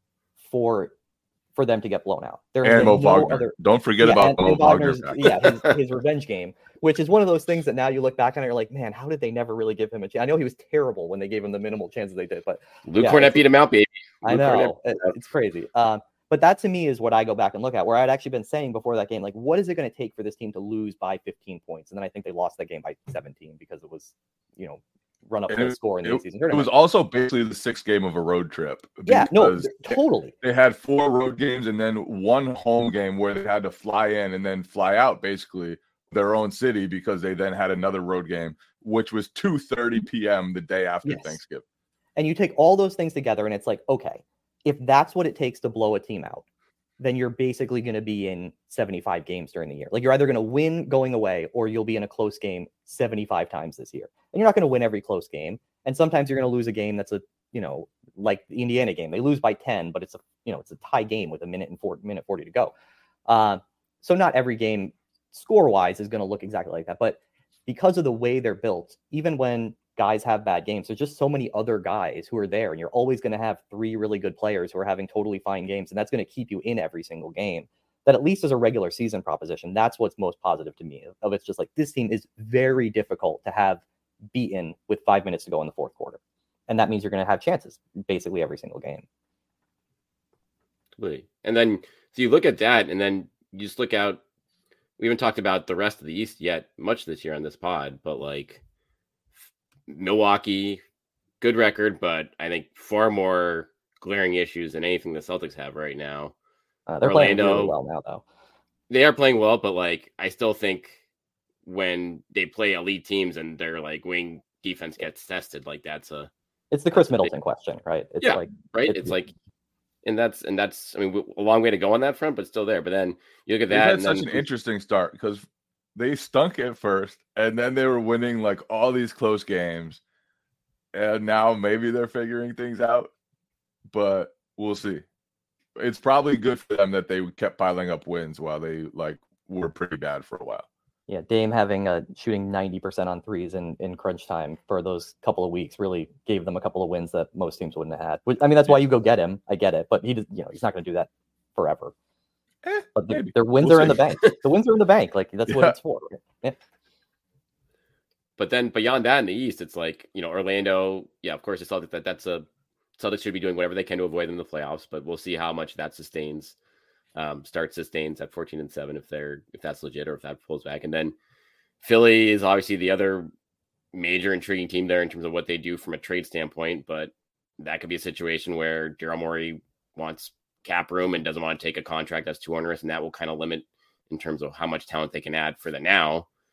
[SPEAKER 9] for for them to get blown out. There's
[SPEAKER 5] and Mo
[SPEAKER 9] no
[SPEAKER 5] Wagner.
[SPEAKER 9] Other...
[SPEAKER 5] Don't forget
[SPEAKER 9] yeah,
[SPEAKER 5] about
[SPEAKER 9] and,
[SPEAKER 5] Mo
[SPEAKER 9] and
[SPEAKER 5] Wagner.
[SPEAKER 9] Yeah, his, his revenge game, which is one of those things that now you look back on and you're like, man, how did they never really give him a chance? I know he was terrible when they gave him the minimal chances they did, but
[SPEAKER 8] Luke
[SPEAKER 9] yeah,
[SPEAKER 8] Cornett beat him out, baby. Luke
[SPEAKER 9] I know.
[SPEAKER 8] It,
[SPEAKER 9] it's crazy. Um, but that to me is what I go back and look at, where I'd actually been saying before that game, like, what is it going to take for this team to lose by fifteen points? And then I think they lost that game by seventeen because it was, you know, run up to the score in the
[SPEAKER 5] it,
[SPEAKER 9] season tournament.
[SPEAKER 5] It was also basically the sixth game of a road trip.
[SPEAKER 9] Yeah, no, totally.
[SPEAKER 5] They had four road games and then one home game where they had to fly in and then fly out basically their own city because they then had another road game, which was two thirty p.m. the day after yes. Thanksgiving.
[SPEAKER 9] And you take all those things together and it's like, okay, if that's what it takes to blow a team out, then you're basically going to be in seventy-five games during the year. Like, you're either going to win going away or you'll be in a close game seventy-five times this year. And you're not going to win every close game. And sometimes you're going to lose a game that's a, you know, like the Indiana game. They lose by ten, but it's a, you know, it's a tie game with a minute and four minute forty to go. Uh, so not every game score wise is going to look exactly like that. But because of the way they're built, even when guys have bad games, there's just so many other guys who are there, and you're always going to have three really good players who are having totally fine games, and that's going to keep you in every single game. That at least as a regular season proposition, that's what's most positive to me. Of it's just like, this team is very difficult to have beaten with five minutes to go in the fourth quarter, and that means you're going to have chances basically every single game.
[SPEAKER 8] And then so you look at that, and then you just look out. We haven't talked about the rest of the East yet much this year on this pod, but like Milwaukee, good record, but I think far more glaring issues than anything the Celtics have right now.
[SPEAKER 9] Uh, they're
[SPEAKER 8] Orlando,
[SPEAKER 9] playing really well now, though.
[SPEAKER 8] They are playing well, but like I still think when they play elite teams and their like wing defense gets tested, like that's a
[SPEAKER 9] it's the Chris Middleton big question, right? It's
[SPEAKER 8] yeah,
[SPEAKER 9] like
[SPEAKER 8] right. It's, it's like, and that's and that's I mean a long way to go on that front, but still there. But then you look at that,
[SPEAKER 5] They've had
[SPEAKER 8] and
[SPEAKER 5] such
[SPEAKER 8] then,
[SPEAKER 5] an interesting start because they stunk at first, and then they were winning like all these close games, and now maybe they're figuring things out, but we'll see. It's probably good for them that they kept piling up wins while they like were pretty bad for a while.
[SPEAKER 9] Yeah, Dame having a shooting ninety percent on threes in, in crunch time for those couple of weeks really gave them a couple of wins that most teams wouldn't have had. I mean, that's why you go get him. I get it, but he does, you know, he's not going to do that forever.
[SPEAKER 5] Eh,
[SPEAKER 9] but the, their wins we'll are see. in the bank. The wins are in the bank. Like that's yeah. what it's for. Yeah.
[SPEAKER 8] But then beyond that in the East, it's like, you know, Orlando. Yeah, of course, the Celtics that that's a Celtics should be doing whatever they can to avoid them in the playoffs. But we'll see how much that sustains. Um, start sustains at fourteen and seven if they're if that's legit or if that pulls back. And then Philly is obviously the other major intriguing team there in terms of what they do from a trade standpoint. But that could be a situation where Daryl Morey wants cap room and doesn't want to take a contract that's too onerous, and that will kind of limit in terms of how much talent they can add for the now.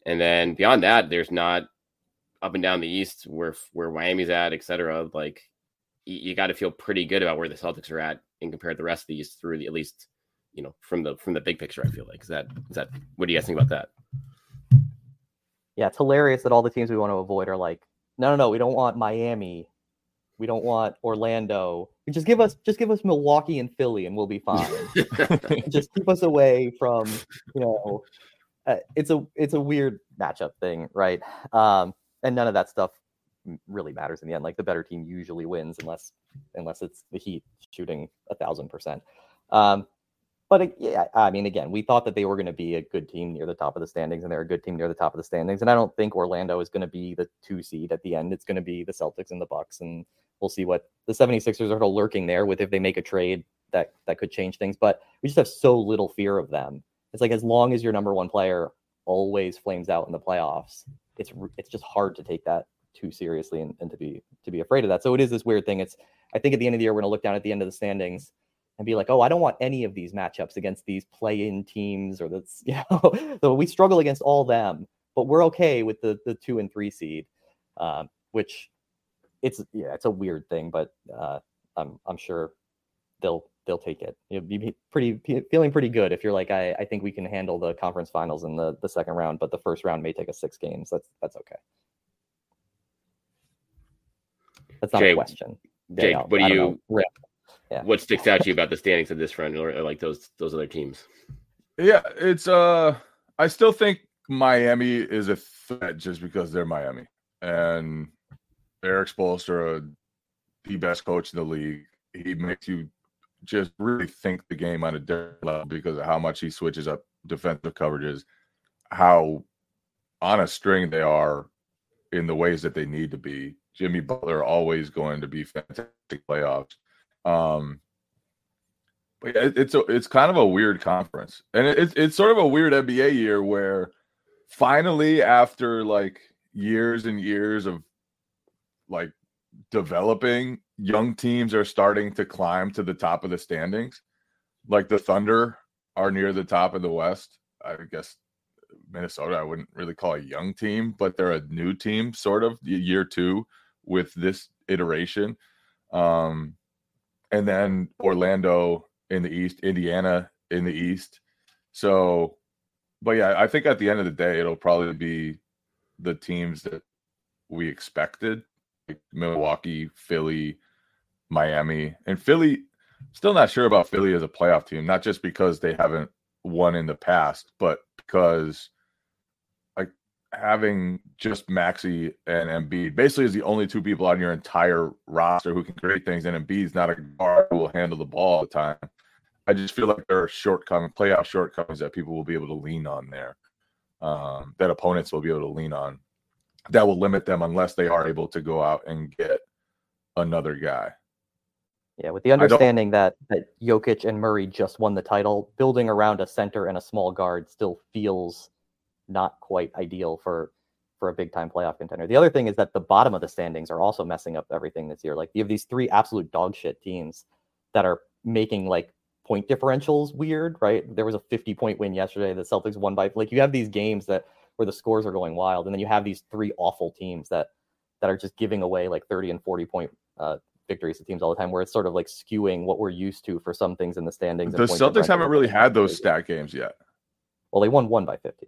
[SPEAKER 8] And then beyond that, there's not up and down the East where where Miami's at, et cetera. Like you, you got to feel pretty good about where the Celtics are at and compare the rest of the East through the, at least, you know, from the from the big picture. I feel like is that is that what do you guys think about that?
[SPEAKER 9] Yeah, it's hilarious that all the teams we want to avoid are like, no, no, no, we don't want Miami, we don't want Orlando. Just give us just give us Milwaukee and Philly, and we'll be fine. Just keep us away from, you know. Uh, it's a it's a weird matchup thing, right? Um, and none of that stuff really matters in the end. Like the better team usually wins, unless unless it's the Heat shooting a thousand percent. Um, but uh, yeah, I mean, again, we thought that they were going to be a good team near the top of the standings, and they're a good team near the top of the standings. And I don't think Orlando is going to be the two seed at the end. It's going to be the Celtics and the Bucks, and we'll see what the 76ers are lurking there with if they make a trade that that could change things. But we just have so little fear of them. It's like as long as your number one player always flames out in the playoffs, it's it's just hard to take that too seriously and, and to be to be afraid of that. So it is this weird thing. It's I think at the end of the year we're gonna look down at the end of the standings and be like, oh, I don't want any of these matchups against these play-in teams or that's you know. So we struggle against all them, but we're okay with the the two and three seed, um, which it's yeah it's a weird thing, but uh, I'm I'm sure they'll. They'll take it. You'll be pretty feeling pretty good if you're like, I, I think we can handle the conference finals in the, the second round, but the first round may take us six games. That's that's okay. That's not
[SPEAKER 8] Jay,
[SPEAKER 9] a question.
[SPEAKER 8] Jake, what do you?
[SPEAKER 9] Yeah.
[SPEAKER 8] What sticks out to you about the standings of this round, or, or like those those other teams?
[SPEAKER 5] Yeah, it's uh, I still think Miami is a threat just because they're Miami, and Eric Spoelstra, the best coach in the league, he makes you just really think the game on a different level because of how much he switches up defensive coverages, how on a string they are in the ways that they need to be. Jimmy Butler always going to be fantastic playoffs. Um, but it, it's a, it's kind of a weird conference, and it, it's it's sort of a weird N B A year where finally, after like years and years of like developing, young teams are starting to climb to the top of the standings. Like the Thunder are near the top of the West. I guess Minnesota, I wouldn't really call a young team, but they're a new team, sort of year two with this iteration. Um, and then Orlando in the East, Indiana in the East. So, but yeah, I think at the end of the day, it'll probably be the teams that we expected. Milwaukee, Philly, Miami, and Philly. Still not sure about Philly as a playoff team, not just because they haven't won in the past, but because like having just Maxey and Embiid basically is the only two people on your entire roster who can create things, and Embiid's not a guard who will handle the ball all the time. I just feel like there are shortcomings, playoff shortcomings that people will be able to lean on there, um, that opponents will be able to lean on. That will limit them unless they are able to go out and get another guy.
[SPEAKER 9] Yeah, with the understanding that, that Jokic and Murray just won the title, building around a center and a small guard still feels not quite ideal for, for a big-time playoff contender. The other thing is that the bottom of the standings are also messing up everything this year. Like, you have these three absolute dog shit teams that are making, like, point differentials weird, right? There was a fifty-point win yesterday. The Celtics won by... Like, you have these games that... where the scores are going wild, and then you have these three awful teams that that are just giving away like thirty and forty point uh, victories to teams all the time, where it's sort of like skewing what we're used to for some things in the standings.
[SPEAKER 5] The Celtics haven't really had those stat games yet.
[SPEAKER 9] Well, they won one by fifty.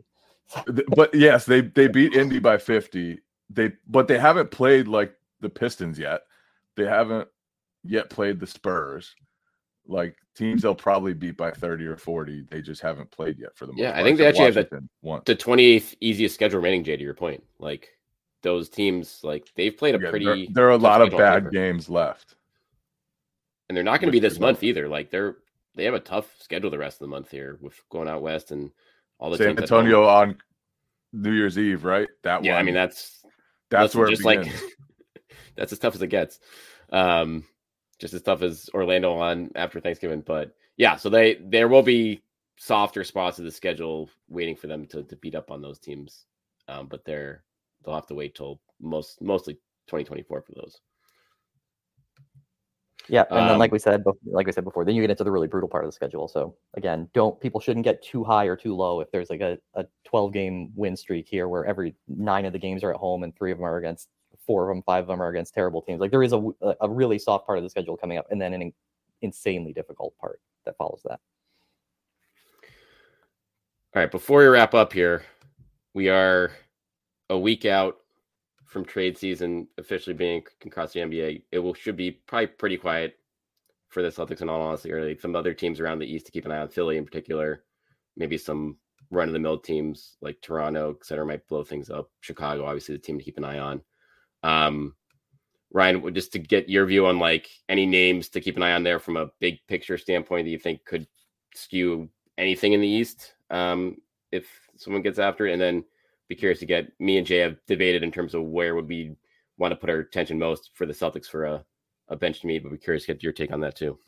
[SPEAKER 5] But yes, they they beat Indy by fifty. They but they haven't played like the Pistons yet. They haven't yet played the Spurs. Like teams they'll probably beat by thirty or forty. They just haven't played yet for the most
[SPEAKER 8] yeah,
[SPEAKER 5] part.
[SPEAKER 8] I think they actually Washington have the,
[SPEAKER 5] won.
[SPEAKER 8] the twenty-eighth easiest schedule remaining, Jay, to your point. Like those teams, like they've played a
[SPEAKER 5] yeah,
[SPEAKER 8] pretty
[SPEAKER 5] there, there are a lot of bad games left.
[SPEAKER 8] And they're not going to be this month either. Like they're they have a tough schedule the rest of the month here with going out west and all the
[SPEAKER 5] San Antonio on New Year's Eve, right? That
[SPEAKER 8] yeah,
[SPEAKER 5] one.
[SPEAKER 8] I mean that's
[SPEAKER 5] that's where
[SPEAKER 8] just
[SPEAKER 5] it
[SPEAKER 8] like that's as tough as it gets. Um just as tough as Orlando on after Thanksgiving. But yeah, so they there will be softer spots of the schedule waiting for them to, to beat up on those teams. Um, but they're they'll have to wait till most mostly twenty twenty-four for those.
[SPEAKER 9] Yeah, and then
[SPEAKER 8] Um,
[SPEAKER 9] like we said, bef- like we said before, then you get into the really brutal part of the schedule. So again, don't people shouldn't get too high or too low if there's like a, a twelve game win streak here where every nine of the games are at home and three of them are against four of them, five of them are against terrible teams. Like there is a a really soft part of the schedule coming up, and then an insanely difficult part that follows that.
[SPEAKER 8] All right, before we wrap up here, we are a week out from trade season officially being across the N B A. It will should be probably pretty quiet for the Celtics, in all honesty. Or like some other teams around the East to keep an eye on, Philly in particular. Maybe some run-of-the-mill teams like Toronto, et cetera, might blow things up. Chicago, obviously, the team to keep an eye on. Um, Ryan, just to get your view on like any names to keep an eye on there from a big picture standpoint that you think could skew anything in the East, um, if someone gets after it, and then be curious to get me and Jay have debated in terms of where would we want to put our attention most for the Celtics for a, a bench to meet, but we're curious to get your take on that too.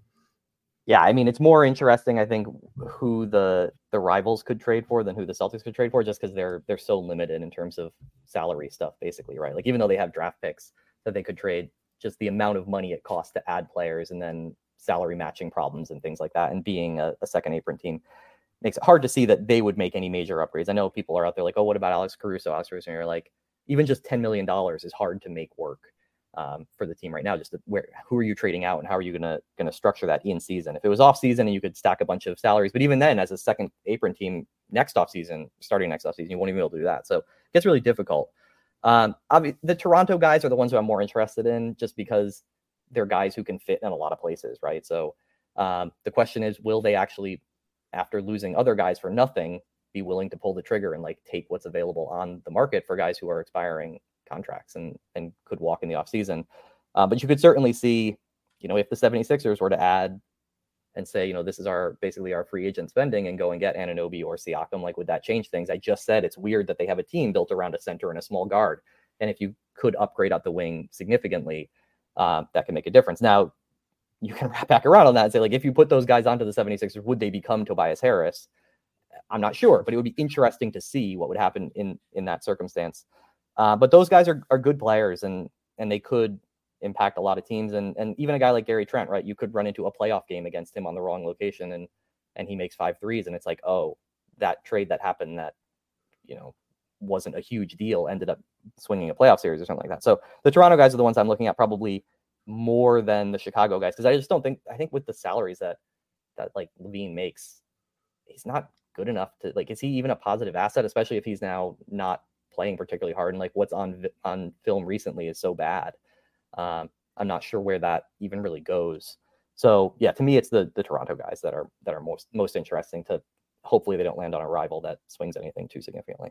[SPEAKER 9] Yeah, I mean, it's more interesting, I think, who the the rivals could trade for than who the Celtics could trade for, just because they're they're so limited in terms of salary stuff, basically, right? Like even though they have draft picks that they could trade, just the amount of money it costs to add players and then salary matching problems and things like that, and being a, a second apron team makes it hard to see that they would make any major upgrades. I know people are out there like, oh, what about Alex Caruso? Alex Caruso, and you're like, even just ten million dollars is hard to make work um, for the team right now. Just to, where, who are you trading out, and how are you gonna gonna structure that in season? If it was off season and you could stack a bunch of salaries, but even then, as a second apron team next off season, starting next off season, you won't even be able to do that. So it gets really difficult. Um, obviously, the Toronto guys are the ones who I'm more interested in, just because they're guys who can fit in a lot of places, right? So um, the question is, will they actually, after losing other guys for nothing, be willing to pull the trigger and like take what's available on the market for guys who are expiring contracts and, and could walk in the offseason. Uh, but you could certainly see, you know, if the 76ers were to add and say, you know, this is our basically our free agent spending and go and get Anunoby or Siakam, like would that change things? I just said it's weird that they have a team built around a center and a small guard. And if you could upgrade out the wing significantly, uh, that can make a difference. Now, you can wrap back around on that and say, like, if you put those guys onto the 76ers, would they become Tobias Harris? I'm not sure, but it would be interesting to see what would happen in, in that circumstance. Uh, but those guys are, are good players, and and they could impact a lot of teams. And and even a guy like Gary Trent, right? You could run into a playoff game against him on the wrong location, and and he makes five threes, and it's like, oh, that trade that happened that, you know, wasn't a huge deal ended up swinging a playoff series or something like that. So the Toronto guys are the ones I'm looking at probably more than the Chicago guys, because I just don't think I think with the salaries that that like Levine makes, he's not good enough to like. Is he even a positive asset, especially if he's now not playing particularly hard, and like what's on on film recently is so bad. Um, I'm not sure where that even really goes. So yeah, to me, it's the the Toronto guys that are that are most most interesting. To hopefully they don't land on a rival that swings anything too significantly.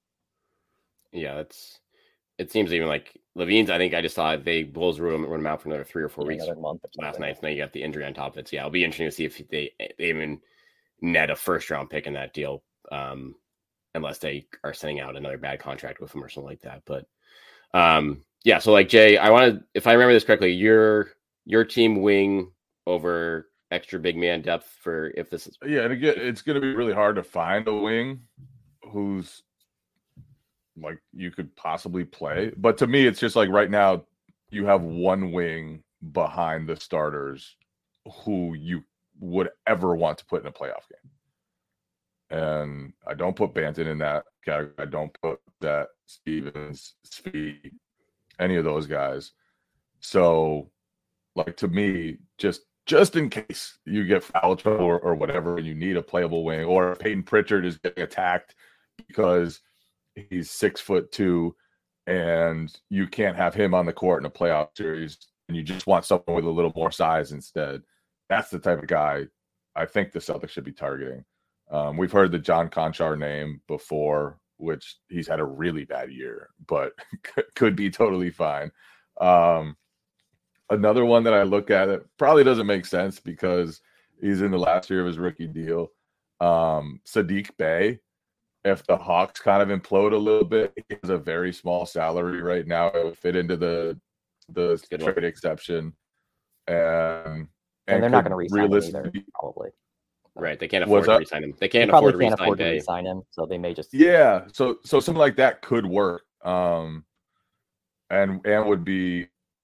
[SPEAKER 8] Yeah, that's. It seems even like Levine's. I think I just saw they Bulls run him, run him out for another three or four yeah, weeks
[SPEAKER 9] month or
[SPEAKER 8] last night. So now you got the injury on top of it. So yeah, it'll be interesting to see if they, they even net a first round pick in that deal, um, unless they are sending out another bad contract with him or something like that. But um, yeah, so like Jay, I want to, if I remember this correctly, your your team wing over extra big man depth for if this is
[SPEAKER 5] yeah, and again, it's going to be really hard to find a wing who's like you could possibly play. But to me, it's just like right now you have one wing behind the starters who you would ever want to put in a playoff game. And I don't put Banton in that category. I don't put that Stevens, Svi, any of those guys. So like to me, just just in case you get foul trouble or, or whatever, and you need a playable wing, or Peyton Pritchard is getting attacked because he's six foot two, and you can't have him on the court in a playoff series, and you just want someone with a little more size instead. That's the type of guy I think the Celtics should be targeting. Um, we've heard the John Conchar name before, which he's had a really bad year, but could be totally fine. Um, another one that I look at, it probably doesn't make sense because he's in the last year of his rookie deal. Um, Sadiq Bey. If the Hawks kind of implode a little bit, he has a very small salary right now. It would fit into the the trade one. exception, and
[SPEAKER 9] and, and they're not going to re-sign him either, probably.
[SPEAKER 8] Right, they can't afford to re-sign him. They can't they afford, to,
[SPEAKER 9] can't
[SPEAKER 8] re-sign
[SPEAKER 9] afford to re-sign him, so they may just
[SPEAKER 5] yeah. So so something like that could work, um, and and would be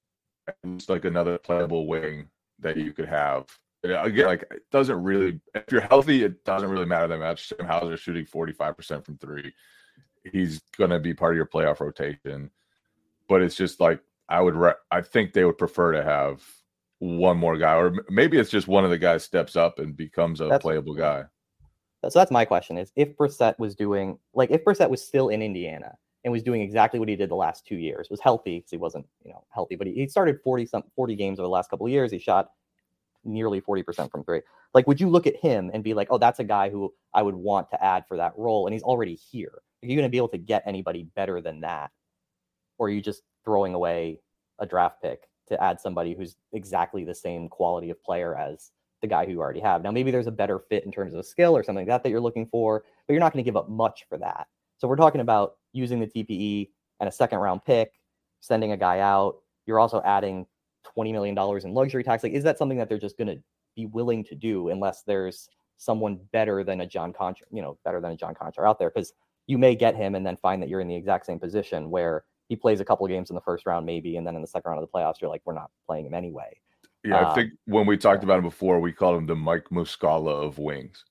[SPEAKER 5] and it's like another playable wing that you could have. Again, like it doesn't really. If you're healthy, it doesn't really matter that much. Sam Hauser shooting forty-five percent from three. He's gonna be part of your playoff rotation, but it's just like I would. Re- I think they would prefer to have one more guy, or maybe it's just one of the guys steps up and becomes a
[SPEAKER 9] That's,
[SPEAKER 5] playable guy.
[SPEAKER 9] So that's my question: is if Brissett was doing like if Brissett was still in Indiana and was doing exactly what he did the last two years, was healthy because he wasn't you know healthy, but he, he started forty some forty games over the last couple of years. He shot nearly forty percent from three. Like, would you look at him and be like, oh, that's a guy who I would want to add for that role, and he's already here? Are you going to be able to get anybody better than that? Or are you just throwing away a draft pick to add somebody who's exactly the same quality of player as the guy who you already have? Now, maybe there's a better fit in terms of a skill or something like that that you're looking for, but you're not going to give up much for that. So we're talking about using the T P E and a second round pick, sending a guy out. You're also adding twenty million dollars in luxury tax. Like, is that something that they're just going to be willing to do unless there's someone better than a John Concha, you know, better than a John Concha out there? Because you may get him and then find that you're in the exact same position where he plays a couple of games in the first round, maybe, and then in the second round of the playoffs, you're like, we're not playing him anyway.
[SPEAKER 5] Yeah, I
[SPEAKER 9] um,
[SPEAKER 5] think when we talked about him before, we called him the Mike Muscala of wings.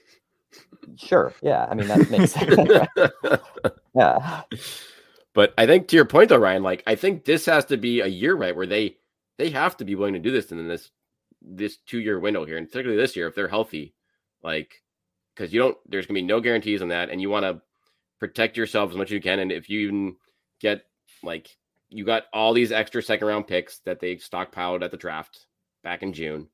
[SPEAKER 9] Sure. Yeah. I mean, that makes sense. Yeah.
[SPEAKER 8] But I think to your point though, Ryan, like I think this has to be a year, right, where they they have to be willing to do this in this this two year window here, and particularly this year if they're healthy, like because you don't, there's gonna be no guarantees on that, and you want to protect yourself as much as you can. And if you even get like you got all these extra second round picks that they stockpiled at the draft back in June,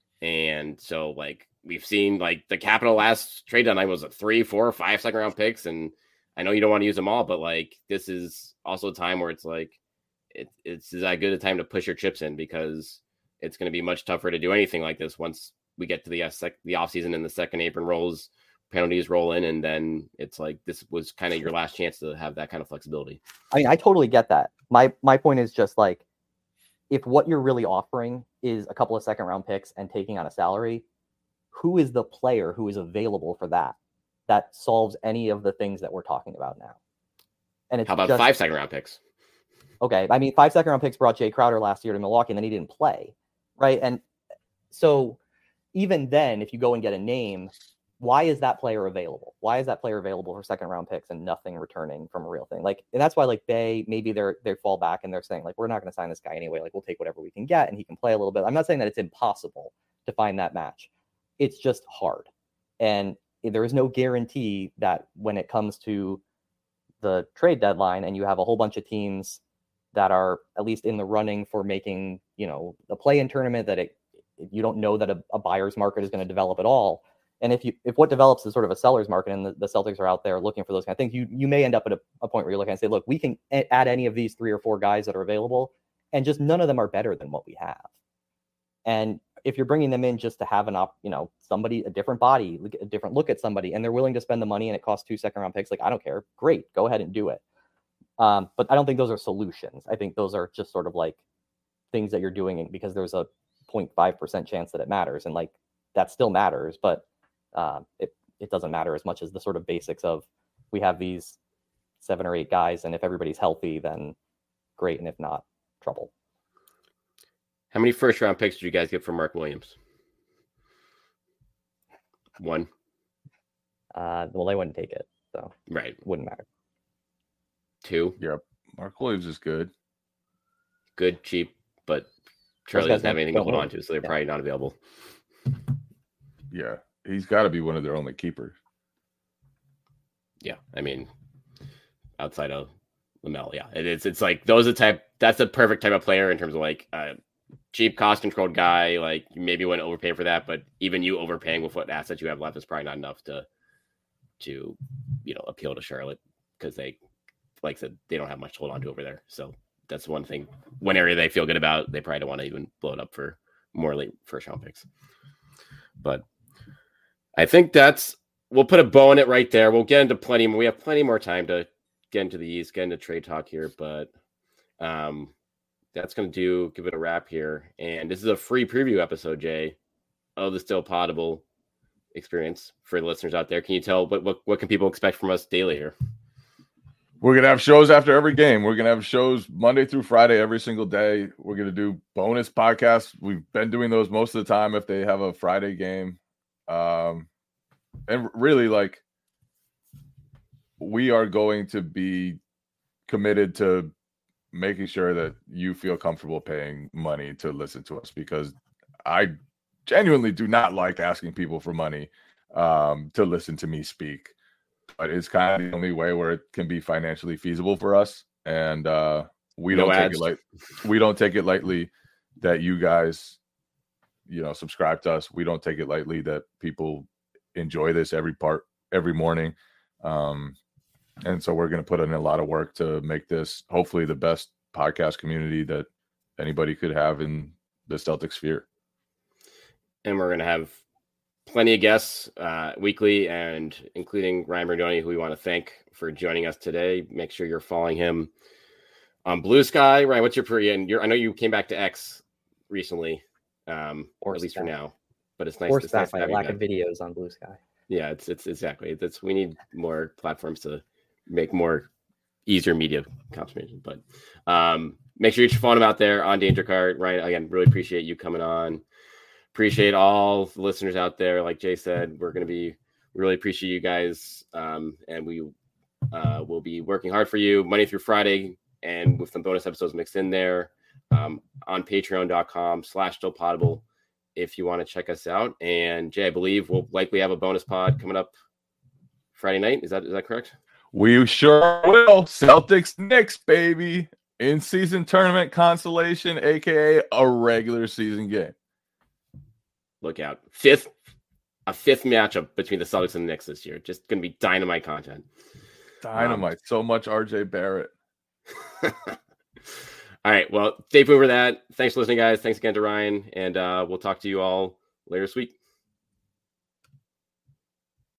[SPEAKER 8] and so like we've seen like the Capital last trade deadline was a three, four, five second round picks, and I know you don't want to use them all, but like this is also a time where it's like it, it's that good a time to push your chips in because it's going to be much tougher to do anything like this once we get to the uh, sec- the offseason and the second apron rolls, penalties roll in, and then it's like this was kind of your last chance to have that kind of flexibility.
[SPEAKER 9] I mean, I totally get that. My my point is just like if what you're really offering is a couple of second round picks and taking on a salary, who is the player who is available for that? That solves any of the things that we're talking about now. And it's
[SPEAKER 8] how about
[SPEAKER 9] just,
[SPEAKER 8] five second round picks?
[SPEAKER 9] Okay. I mean, five second round picks brought Jay Crowder last year to Milwaukee and then he didn't play. Right. And so even then, if you go and get a name, why is that player available? Why is that player available for second round picks and nothing returning from a real thing? Like, and that's why like they, maybe they're, they fall back and they're saying like, we're not going to sign this guy anyway. Like we'll take whatever we can get and he can play a little bit. I'm not saying that it's impossible to find that match. It's just hard. And there is no guarantee that when it comes to the trade deadline and you have a whole bunch of teams that are at least in the running for making, you know, the play-in tournament, that it, you don't know that a, a buyer's market is going to develop at all. And if you, if what develops is sort of a seller's market and the, the Celtics are out there looking for those kind of things, you, you may end up at a, a point where you're looking and say, look, we can add any of these three or four guys that are available and just none of them are better than what we have. And if you're bringing them in just to have an op, you know, somebody, a different body, a different look at somebody, and they're willing to spend the money and it costs two second round picks, like, I don't care. Great. Go ahead and do it. Um, but I don't think those are solutions. I think those are just sort of like things that you're doing because there's a zero point five percent chance that it matters. And like, that still matters, but um, it, it doesn't matter as much as the sort of basics of we have these seven or eight guys. And if everybody's healthy, then great. And if not, trouble.
[SPEAKER 8] How many first round picks did you guys get from Mark Williams? One.
[SPEAKER 9] Uh, well, they wouldn't take it, so
[SPEAKER 8] right,
[SPEAKER 9] it wouldn't matter.
[SPEAKER 8] Two.
[SPEAKER 5] Yep, Mark Williams is good.
[SPEAKER 8] Good, cheap, but Charlie doesn't have anything to hold on to, so they're yeah. probably not available.
[SPEAKER 5] Yeah, he's got to be one of their only keepers.
[SPEAKER 8] Yeah, I mean, outside of LaMelo, yeah, it is. It's like those are the type. That's the perfect type of player in terms of like. Uh, cheap, cost-controlled guy, like you maybe wouldn't overpay for that, but even you overpaying with what assets you have left is probably not enough to, to you know, appeal to Charlotte because they, like I said, they don't have much to hold on to over there. So that's one thing, one area they feel good about. They probably don't want to even blow it up for more late first-round picks. But I think that's, we'll put a bow on it right there. We'll get into plenty more. We have plenty more time to get into the East, get into trade talk here, but um. That's going to do, give it a wrap here. And this is a free preview episode, Jay, of the Still Potable experience for the listeners out there. Can you tell what, what, what can people expect from us daily here?
[SPEAKER 5] We're going to have shows after every game. We're going to have shows Monday through Friday every single day. We're going to do bonus podcasts. We've been doing those most of the time if they have a Friday game. Um, and really, like, we are going to be committed to making sure that you feel comfortable paying money to listen to us, because I genuinely do not like asking people for money um, to listen to me speak. But it's kind of the only way where it can be financially feasible for us, and uh, we
[SPEAKER 8] No
[SPEAKER 5] don't
[SPEAKER 8] ads.
[SPEAKER 5] take it light. We don't take it lightly that you guys, you know, subscribe to us. We don't take it lightly that people enjoy this every part every morning, um, and so we're going to put in a lot of work to make this hopefully the best podcast community that anybody could have in the Celtic sphere.
[SPEAKER 8] And we're going to have plenty of guests uh, weekly, and including Ryan Bernardoni, who we want to thank for joining us today. Make sure you're following him on Blue Sky. Ryan, what's your pre? And you're, I know you came back to X recently, um, or at least for now. But it's nice.
[SPEAKER 9] Forced
[SPEAKER 8] it's nice
[SPEAKER 9] back
[SPEAKER 8] to
[SPEAKER 9] by
[SPEAKER 8] have
[SPEAKER 9] lack
[SPEAKER 8] you
[SPEAKER 9] of
[SPEAKER 8] back.
[SPEAKER 9] videos on Blue Sky.
[SPEAKER 8] Yeah, it's it's exactly. That's we need more platforms to make more easier media consumption. But um, make sure you're following him out there on Danger Cart. Ryan, again, really appreciate you coming on. Appreciate all the listeners out there. Like Jay said, we're going to be really appreciate you guys, um, and we uh, will be working hard for you Monday through Friday, and with some bonus episodes mixed in there um, on patreon.com slash still potable if you want to check us out. And Jay, I believe we'll likely have a bonus pod coming up Friday night. Is that is that correct?
[SPEAKER 5] We sure will. Celtics Knicks, baby, in season tournament consolation, aka a regular season game.
[SPEAKER 8] Look out. Fifth, a fifth matchup between the Celtics and the Knicks this year. Just going to be dynamite content.
[SPEAKER 5] Dynamite. Um, so much R J Barrett.
[SPEAKER 8] All right. Well, stay tuned for that. Thanks for listening, guys. Thanks again to Ryan. And uh, we'll talk to you all later this week.